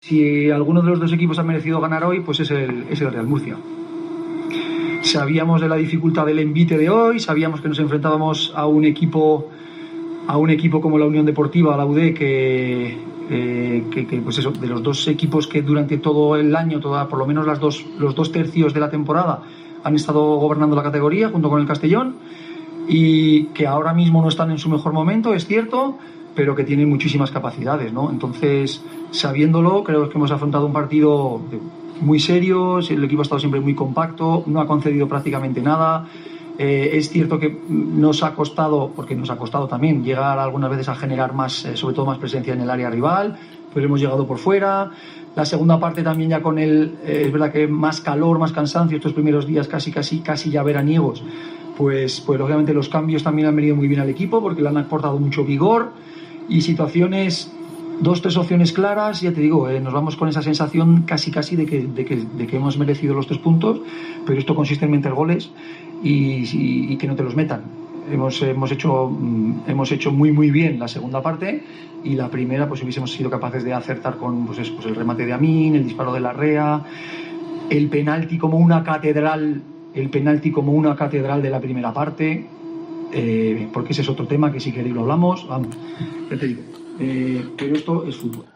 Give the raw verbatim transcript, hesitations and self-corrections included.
Si alguno de los dos equipos ha merecido ganar hoy, pues es el, es el Real Murcia. Sabíamos de la dificultad del envite de hoy, sabíamos que nos enfrentábamos a un equipo a un equipo como la Unión Deportiva, la U D, que, eh, que, que pues eso, de los dos equipos que durante todo el año, toda, por lo menos las dos, los dos tercios de la temporada, han estado gobernando la categoría junto con el Castellón, y que ahora mismo no están en su mejor momento, es cierto, pero que tienen muchísimas capacidades, ¿no? Entonces, sabiéndolo, creo que hemos afrontado un partido muy serio, el equipo ha estado siempre muy compacto, no ha concedido prácticamente nada. Eh, es cierto que nos ha costado, porque nos ha costado también llegar algunas veces a generar más, eh, sobre todo más presencia en el área rival, pues hemos llegado por fuera. La segunda parte también ya con el, eh, es verdad que más calor, más cansancio, estos primeros días casi, casi, casi ya veraniegos, pues, pues lógicamente los cambios también han venido muy bien al equipo porque le han aportado mucho vigor y situaciones, dos, tres opciones claras, ya te digo, eh, nos vamos con esa sensación casi, casi de que, de, que, de que hemos merecido los tres puntos, pero esto consiste en meter goles y, y, y que no te los metan. Hemos, hemos, hecho, hemos hecho muy muy bien la segunda parte y la primera pues hubiésemos sido capaces de acertar con pues, pues el remate de Amin, el disparo de Larrea, el penalti como una catedral, el penalti como una catedral de la primera parte, eh, porque ese es otro tema que si queréis lo hablamos, vamos, ya te digo, eh, pero esto es fútbol.